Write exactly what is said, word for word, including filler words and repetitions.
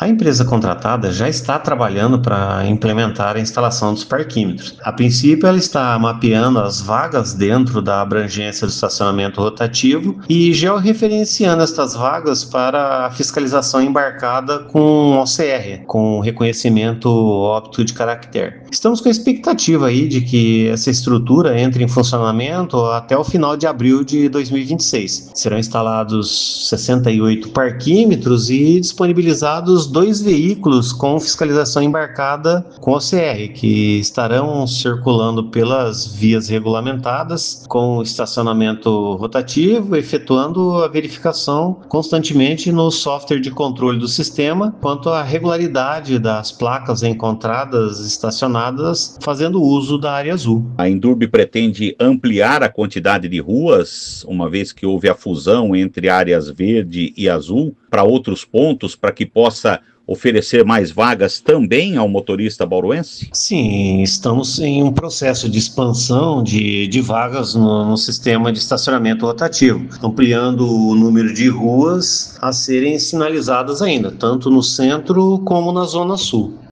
A empresa contratada já está trabalhando para implementar a instalação dos parquímetros. A princípio, ela está mapeando as vagas dentro da abrangência do estacionamento rotativo e georreferenciando estas vagas para a fiscalização embarcada com O C R, com reconhecimento óptico de caractere. Estamos com a expectativa aí de que essa estrutura entre em funcionamento até o final de abril de dois mil e vinte e seis. Serão instalados sessenta e oito parquímetros e disponibilizados dois veículos com fiscalização embarcada com O C R, que estarão circulando pelas vias regulamentadas com estacionamento rotativo, efetuando a verificação constantemente no software de controle do sistema quanto à regularidade das placas encontradas estacionadas fazendo uso da área azul. A Indurb pretende ampliar a quantidade de ruas, uma vez que houve a fusão entre áreas verde e azul, para outros pontos, para que possa oferecer mais vagas também ao motorista bauruense? Sim, estamos em um processo de expansão de, de vagas no, no sistema de estacionamento rotativo, ampliando o número de ruas a serem sinalizadas ainda, tanto no centro como na zona sul.